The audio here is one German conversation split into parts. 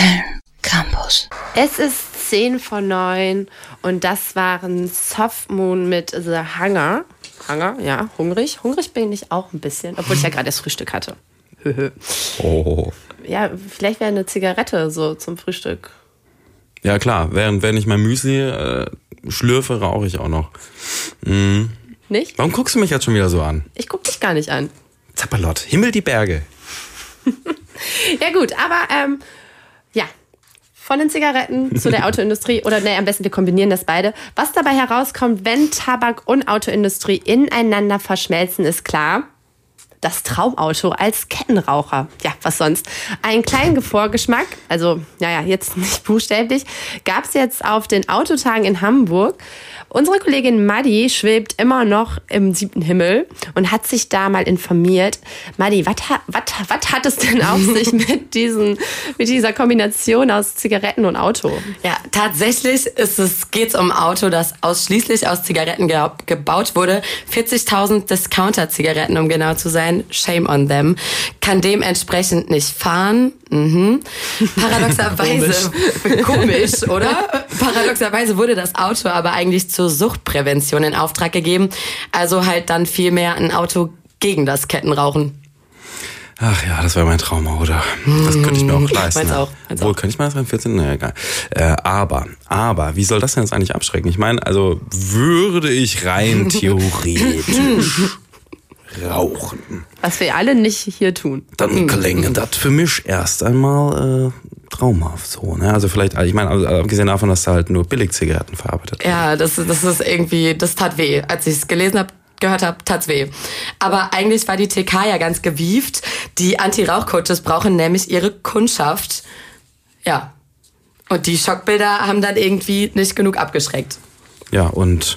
Köln Campus. Es ist 10:09 und das waren Soft Moon mit The Hunger. Hunger, ja, hungrig. Hungrig bin ich auch ein bisschen, obwohl ich ja gerade das Frühstück hatte. Oh. Ja, vielleicht wäre eine Zigarette so zum Frühstück. Ja klar, während ich mein Müsli schlürfe, rauche ich auch noch. Mhm. Nicht? Warum guckst du mich jetzt schon wieder so an? Ich guck dich gar nicht an. Zapperlott, Himmel die Berge. Ja gut, aber ja, von den Zigaretten zu der Autoindustrie oder am besten wir kombinieren das beide. Was dabei herauskommt, wenn Tabak und Autoindustrie ineinander verschmelzen, ist klar. Das Traumauto als Kettenraucher. Ja, was sonst? Einen kleinen Vorgeschmack, also jetzt nicht buchstäblich, gab es jetzt auf den Autotagen in Hamburg. Unsere Kollegin Maddi schwebt immer noch im 7. Himmel und hat sich da mal informiert. Maddi, was hat es denn auf sich mit dieser Kombination aus Zigaretten und Auto? Ja, tatsächlich geht's um ein Auto, das ausschließlich aus Zigaretten gebaut wurde. 40.000 Discounter-Zigaretten, um genau zu sein. Shame on them. Kann dementsprechend nicht fahren. Paradoxerweise, komisch, oder? Paradoxerweise wurde das Auto aber eigentlich zur Suchtprävention in Auftrag gegeben. Also halt dann vielmehr ein Auto gegen das Kettenrauchen. Ach ja, das wäre mein Traumauto. Das könnte ich mir auch leisten. Meins auch. Obwohl, könnte ich mal das rein 14? Naja, egal. Aber, wie soll das denn jetzt eigentlich abschrecken? Ich meine, also würde ich rein theoretisch rauchen. Was wir alle nicht hier tun. Dann klingt das für mich erst einmal traumhaft so. Ne? Also vielleicht, ich meine, abgesehen davon, dass da halt nur Billigzigaretten verarbeitet werden. Ja, das ist irgendwie, das tat weh. Als ich es gehört habe, tat's weh. Aber eigentlich war die TK ja ganz gewieft. Die Anti-Rauch-Coaches brauchen nämlich ihre Kundschaft. Ja. Und die Schockbilder haben dann irgendwie nicht genug abgeschreckt. Ja, und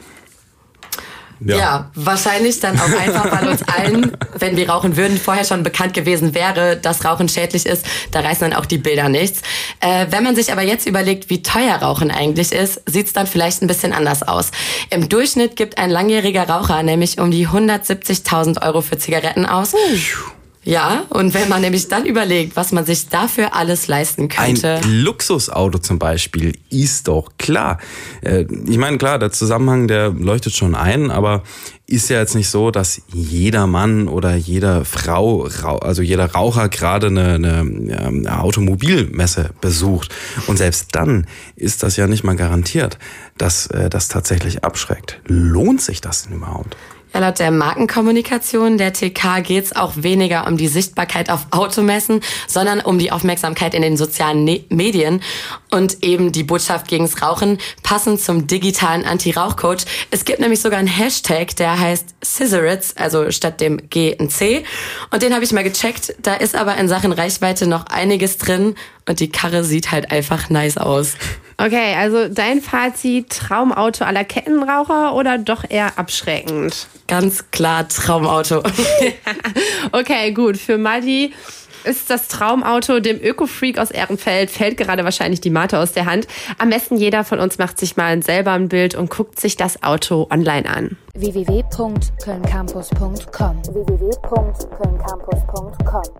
ja, wahrscheinlich dann auch einfach, weil uns allen, wenn wir rauchen würden, vorher schon bekannt gewesen wäre, dass Rauchen schädlich ist. Da reißen dann auch die Bilder nichts. Wenn man sich aber jetzt überlegt, wie teuer Rauchen eigentlich ist, sieht's dann vielleicht ein bisschen anders aus. Im Durchschnitt gibt ein langjähriger Raucher nämlich um die 170.000 Euro für Zigaretten aus. Ja, und wenn man nämlich dann überlegt, was man sich dafür alles leisten könnte. Ein Luxusauto zum Beispiel ist doch klar. Ich meine, klar, der Zusammenhang, der leuchtet schon ein, aber ist ja jetzt nicht so, dass jeder Mann oder jede Frau, also jeder Raucher gerade eine Automobilmesse besucht. Und selbst dann ist das ja nicht mal garantiert, dass das tatsächlich abschreckt. Lohnt sich das denn überhaupt? Ja, laut der Markenkommunikation der TK geht's auch weniger um die Sichtbarkeit auf Automessen, sondern um die Aufmerksamkeit in den sozialen Medien und eben die Botschaft gegens Rauchen, passend zum digitalen Anti-Rauch-Coach. Es gibt nämlich sogar einen Hashtag, der heißt Scissorits, also statt dem G ein C. Und den habe ich mal gecheckt. Da ist aber in Sachen Reichweite noch einiges drin und die Karre sieht halt einfach nice aus. Okay, also dein Fazit, Traumauto à la Kettenraucher oder doch eher abschreckend? Ganz klar Traumauto. Okay, gut. Für Maddi ist das Traumauto dem Öko-Freak aus Ehrenfeld, fällt gerade wahrscheinlich die Mate aus der Hand. Am besten jeder von uns macht sich mal selber ein Bild und guckt sich das Auto online an. www.kölncampus.com